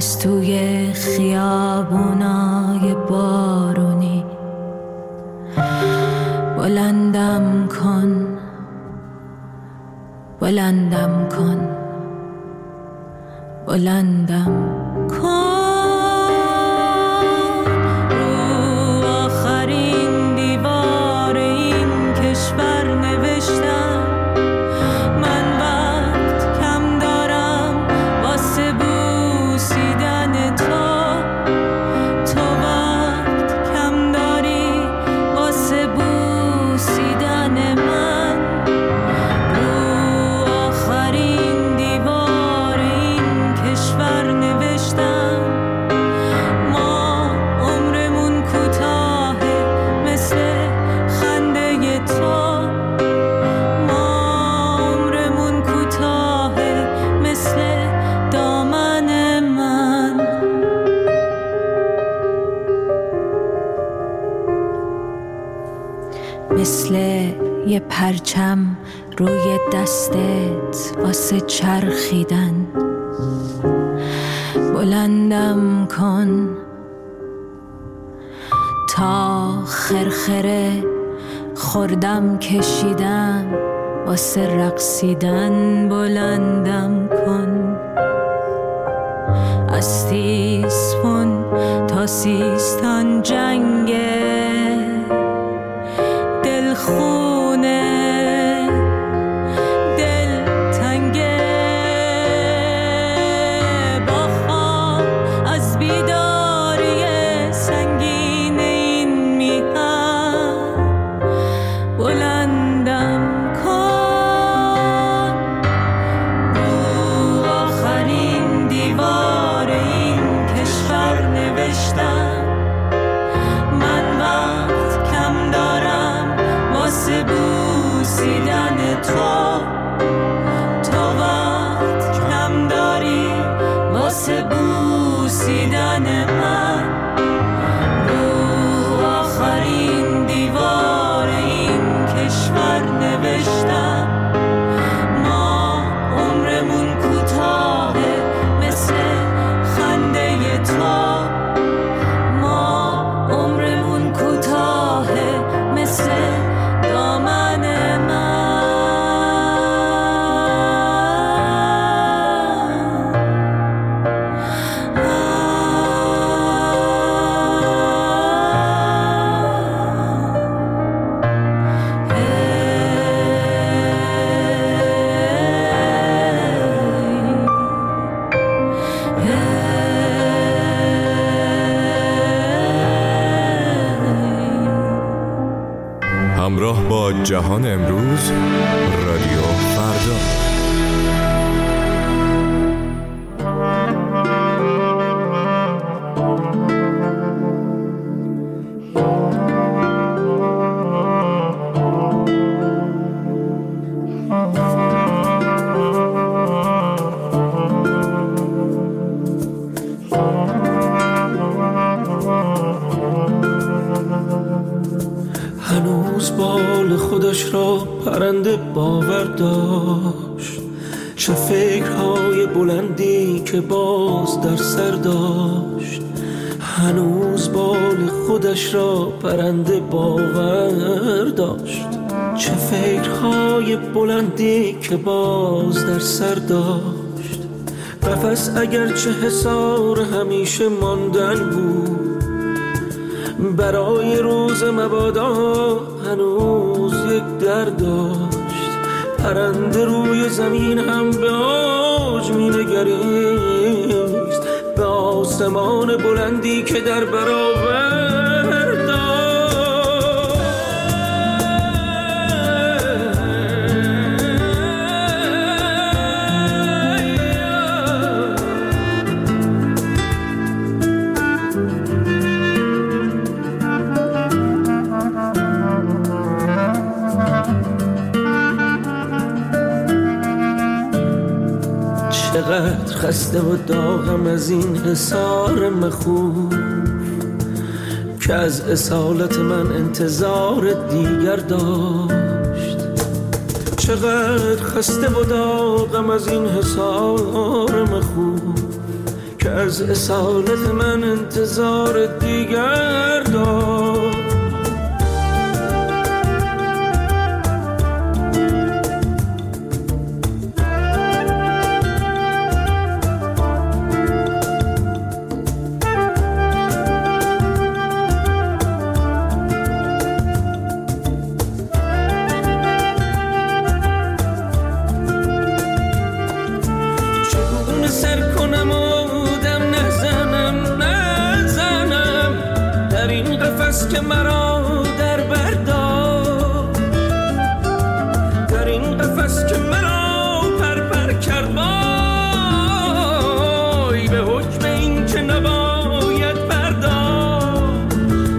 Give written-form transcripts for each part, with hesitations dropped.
از توی خیابونای بارونی بلندم کن، بلندم کن، بلندم کن. رو آخرین دیوار این کشور نوشتم من وقت کم دارم واسه بوسیدن تو، تو وقت کم داری واسه بوسیدن من. رو آخرین دیوار این کشور نوشتم ما عمرمون کوتاهه مثل خنده تو، ما عمرمون کوتاهه مثل دامن من. مثل یه پرچم روی دستت واسه چرخیدن بلندم کن تا خرخره خوردم کشیدم واسه رقصیدن بلندم کن. از تیسفون تا سیستان جنگه دلخونه دل تنگه با خواب از بیداری سنگین این میهن بلندم کن. رو آخرین دیوار این کشور نوشتم من وقت کم دارم واسه بوسیدن تو، تو وقت کم داری واسه بوسیدن من. رو آخرین دیوار این کشور نوشتم ما عمرمون کوتاهه مثل خنده تو، ما عمرمون کوتاهه مثل دامن من. همراه با جهان امروز، رادیو فردا. هنوز بال خودش را پرنده باور داشت، چه فکرهای بلندی که باز در سر داشت. هنوز بال خودش را پرنده باور داشت، چه فکرهای بلندی که باز در سر داشت. قفس اگرچه حصار همیشه ماندن بود، برای روز مبادا هنوز یک در داشت. پرنده روی زمین هم به اوج می نگریست، به آسمان بلندی که در برابر داشت. چقدر خسته و داغم از این حصار مخوف که از اصالت من انتظار دیگر داشت. چقدر خسته و داغم از این حصار مخوف که از اصالت من انتظار دیگر داشت. که مرا در برداشت، در این قفس که مرا پر کرد، وای به حکم این که نباید پرداخت.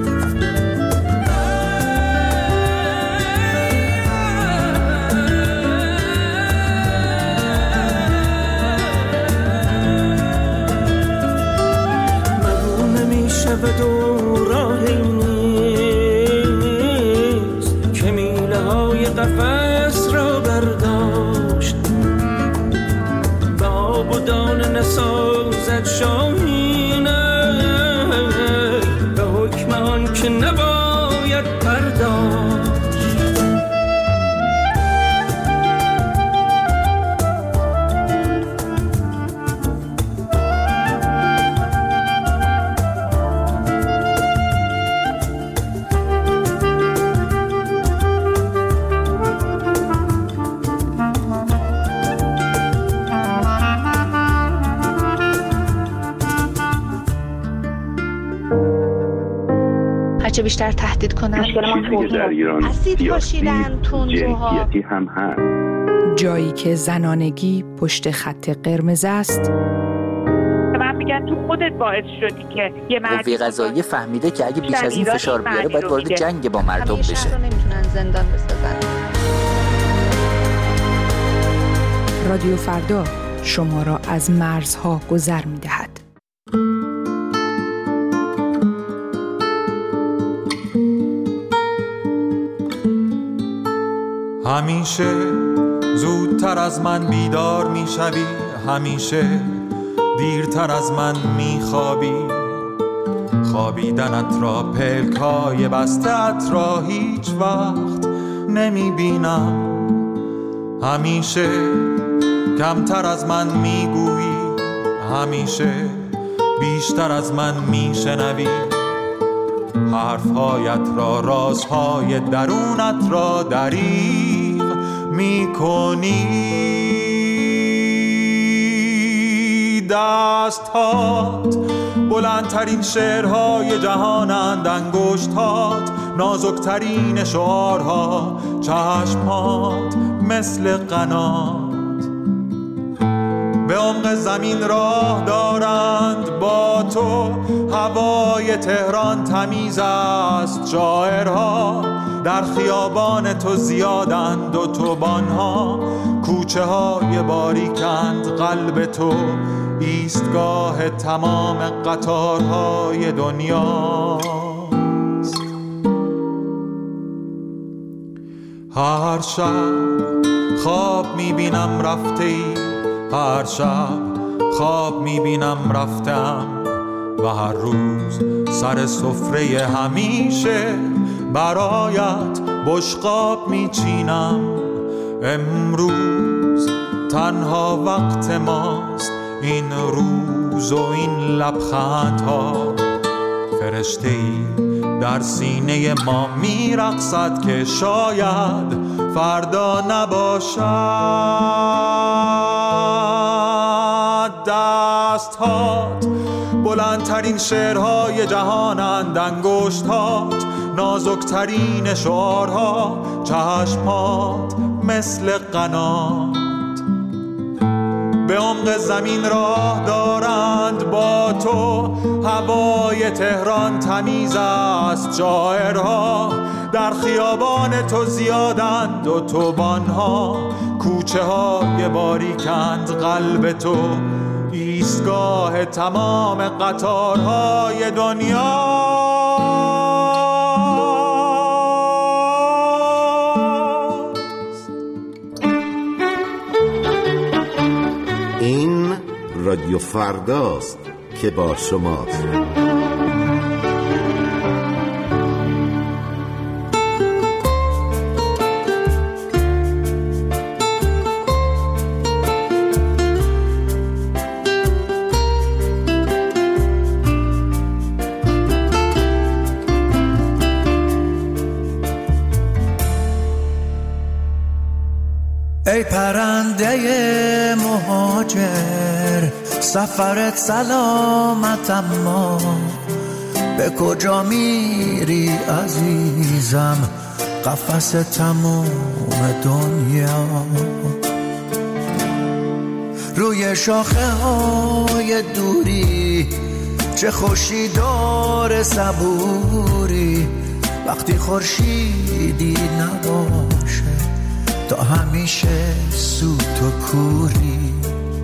مگو نمی‌شود و راهی قفس را برداشت، به آب و دانه نسازد شاهینه، به حکم آن که نباید پرداشت. چه بیشتر تهدید کنن در ایران اسید پاشیدن تندروها هم هست. جایی که زنانگی پشت خط قرمز است. من میگن تو خودت باعث شدی که یه قوه قضاییه فهمیده که اگه بیش از این فشار بیاره باید وارد جنگ با مردم بشه. شهر رو نمیتونن زندان بسازن. رادیو فردا شما را از مرزها گذر میدهد. همیشه زودتر از من بیدار میشوی، همیشه دیرتر از من میخوابی. خوابیدنت را پلکای بسته‌ات را هیچ وقت نمیبینم. همیشه کمتر از من میگویی، همیشه بیشتر از من میشنوی. حرفهایت را، رازهای درونت را دریغ میکنی. دستهات بلندترین شعرهای جهانند، انگشتات نازکترین شعارها، چشمهات مثل قنات به عمق زمین راه دارند. با تو هوای تهران تمیز است، شاعرها در خیابان تو زیادند، اتوبان‌ها کوچه های باریکند. قلب تو ایستگاه تمام قطارهای دنیاست. هر شب خواب میبینم رفته ای، هر شب خواب میبینم رفتم، و هر روز سر سفره همیشه برایت بشقاب میچینم. امروز تنها وقت ماست، این روز و این لبخندها. فرشته‌ای در سینه ما میرقصد که شاید فردا نباشد. دستهات بلندترین شعرهای جهانند، انگشتات نازکترین شعارها، چشمات مثل قنات به عمق زمین راه دارند. با تو هوای تهران تمیز است، شاعرها در خیابان تو زیادند، اتوبان‌ها کوچه های باریکند. قلب تو ایستگاه تمام قطارهای دنیا. این رادیو فرداست. که با شماست. ای پرنده مهاجر سفرت سلامت، اما به کجا میری عزیزم؟ قفس تموم دنیا روی شاخه های دوری، چه خوشی داره صبوری وقتی خورشیدی نباشه، تا همیشه سوت و کوری.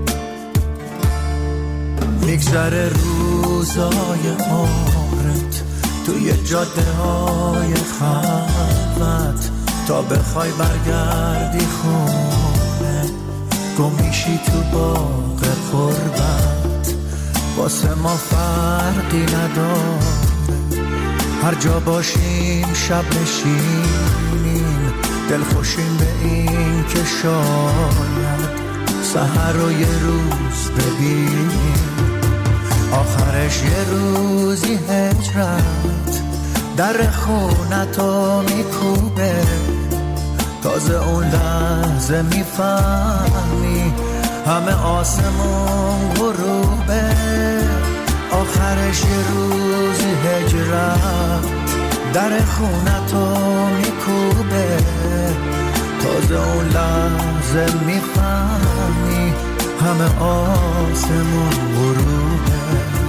میگذره روزای عمرت توی جاده های خلوت، تا بخوای برگردی خونه گم میشی تو باغ غربت. واسه ما فرقی نداره هر جا باشیم، شب نشینیم دل خوشیم به این که شاید سحر رو یه روز ببینیم. آخرش یه روزی هجرت در خونتو میکوبه، تازه اون لحظه میفهمی همه آسمون غروبه. آخرش یه روزی هجرت در خونتو میکوبه، تازه اون لحظه میفهمی همه آسمون غروبه.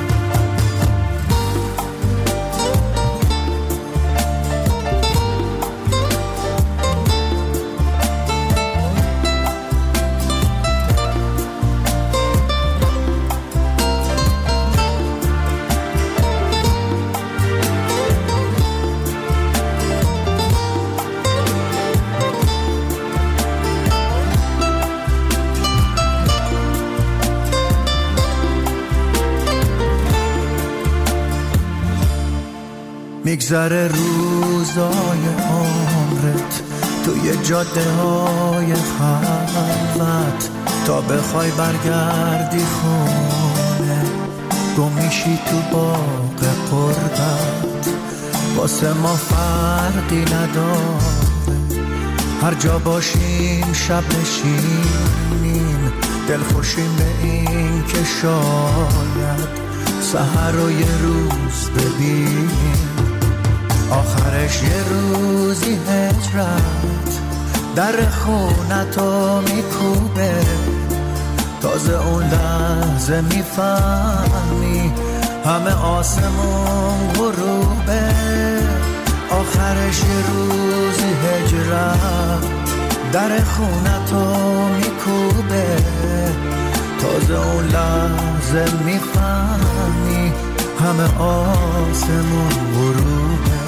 میگذره روزای عمرت توی جاده های خلوت، تا بخوای برگردی خونه گم میشی تو باغ غربت. واسه ما فرقی نداره هر جا باشیم، شب نشینیم دل خوشیم به این که شاید سحر رو یه روز ببینیم. آخرش یه روزی هجرت در خونتو میکوبه، تازه اون لحظه میفهمی همه آسمون غروبه. آخرش یه روزی هجرت در خونتو میکوبه، تازه اون لحظه میفهمی همه آسمون غروبه.